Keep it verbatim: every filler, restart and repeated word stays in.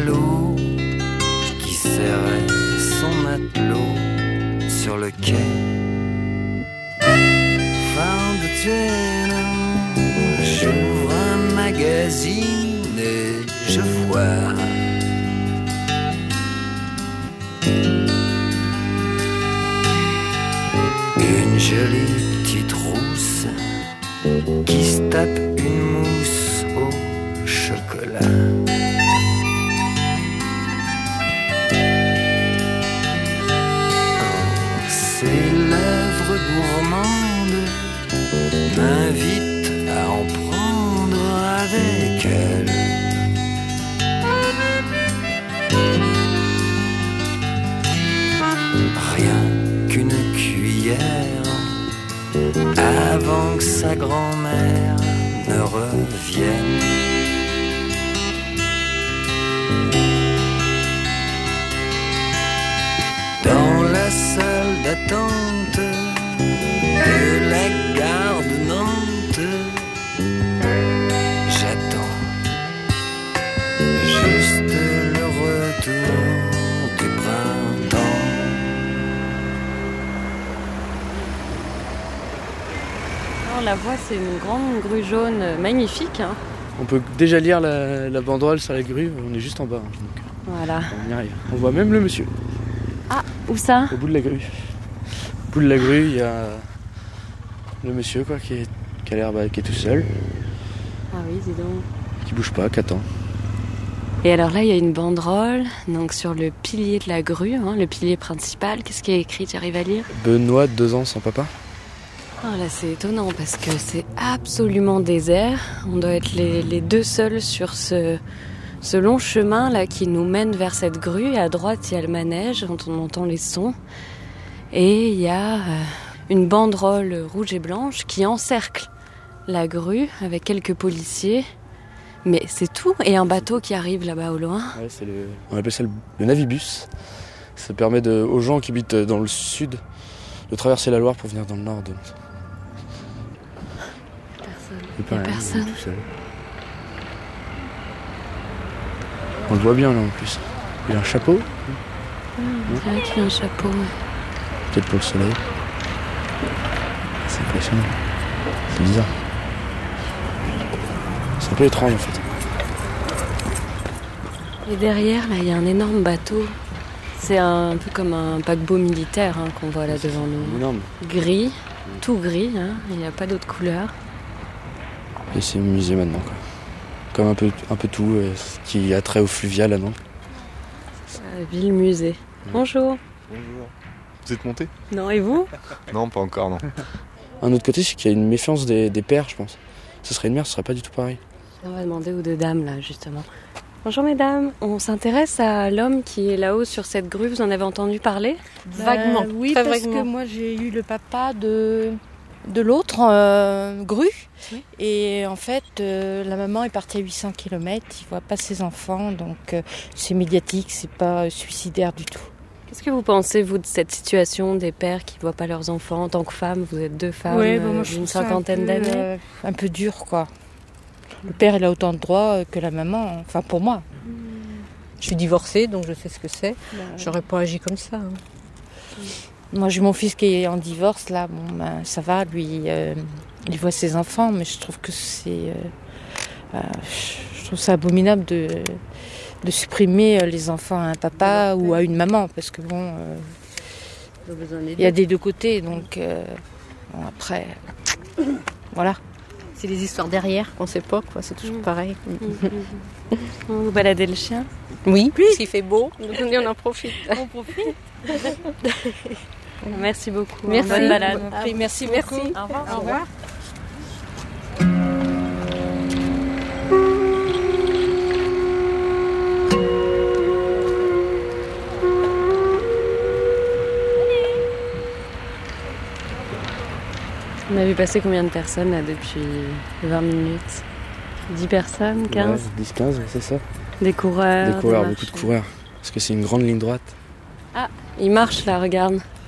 salaud qui serrait son matelot sur le quai. Fin de tienne, j'ouvre un magazine et je vois une jolie petite rousse qui se tape une mousse au chocolat. Oh, c'est l'œuvre gourmande, m'invite à en prendre avec elle. Rien qu'une cuillère avant que sa grand-mère ne revienne. Dans la salle d'attente de la gare de Nantes, j'attends juste le retour du printemps. La voie, c'est une grande grue jaune magnifique. Hein. On peut déjà lire la, la banderole sur la grue, on est juste en bas. Hein, donc voilà. On y arrive. On voit même le monsieur. Ah, où ça ? Au bout de la grue. Au bout de la grue, il y a le monsieur quoi, qui, est, qui a l'air bah, qui est tout seul. Ah oui, dis donc. Qui bouge pas, qui attend. Et alors là, il y a une banderole donc sur le pilier de la grue, hein, le pilier principal. Qu'est-ce qui est écrit ? Tu arrives à lire ? Benoît, deux ans sans papa. Ah là, c'est étonnant parce que c'est absolument désert. On doit être les, les deux seuls sur ce, ce long chemin là qui nous mène vers cette grue. Et à droite, il y a le manège dont on entend les sons. Et il y a euh, une banderole rouge et blanche qui encercle la grue avec quelques policiers. Mais c'est tout. Et un bateau qui arrive là-bas au loin. Ouais, c'est le, on appelle ça le, le navibus. Ça permet de, aux gens qui habitent dans le sud de traverser la Loire pour venir dans le nord de Nantes. Il n'y a personne. Tout seul. On le voit bien là en plus. Il a un chapeau. Mmh, on dirait qu'il a un chapeau. Ouais. Peut-être pour le soleil. C'est impressionnant. C'est bizarre. C'est un peu étrange en fait. Et derrière là, il y a un énorme bateau. C'est un peu comme un paquebot militaire hein, qu'on voit là devant nous. Énorme. Gris, tout gris. Hein. Il n'y a pas d'autre couleur. Et c'est un musée maintenant, quoi. Comme un peu, un peu tout euh, qui a trait au fluvial à Nantes. Euh, ville-musée. Ouais. Bonjour. Bonjour. Vous êtes monté ? Non, et vous ? Non, pas encore, non. Un autre côté, c'est qu'il y a une méfiance des, des pères, je pense. Ce serait une mère, ce serait pas du tout pareil. On va demander aux deux dames, là, justement. Bonjour, mesdames. On s'intéresse à l'homme qui est là-haut sur cette grue. Vous en avez entendu parler ? euh, Vaguement. Oui, Très parce vaguement. que moi, j'ai eu le papa de... de l'autre euh, grue oui. Et en fait euh, la maman est partie à huit cents kilomètres, il voit pas ses enfants donc euh, c'est médiatique, c'est pas euh, suicidaire du tout. Qu'est-ce que vous pensez vous de cette situation des pères qui voient pas leurs enfants en tant que femme? Vous êtes deux femmes ouais, bon, moi, d'une cinquantaine d'années. Euh, un peu dur quoi. Le père il a autant de droits que la maman, enfin pour moi. Mmh. Je suis divorcée donc je sais ce que c'est. Bah, j'aurais pas agi comme ça. Hein. Mmh. Moi, j'ai mon fils qui est en divorce, là, bon, ben, ça va, lui, euh, il voit ses enfants, mais je trouve que c'est, euh, euh, je trouve ça abominable de, de supprimer les enfants à un papa ou à une maman, parce que bon, euh, il y a des deux côtés, donc euh, bon, après, voilà. C'est les histoires derrière qu'on sait pas, quoi, c'est toujours pareil. Mmh. Vous baladez le chien? Oui, oui. S'il fait beau, donc on en profite. On profite. Merci beaucoup. Merci. Bonne balade. Ah, merci, merci. beaucoup. Au revoir. Au revoir. On a vu passer combien de personnes là depuis vingt minutes? dix personnes, quinze? Ouais, dix quinze, c'est ça. Des coureurs. Des coureurs, des beaucoup de coureurs. Parce que c'est une grande ligne droite. Ah, ils marchent là, regarde.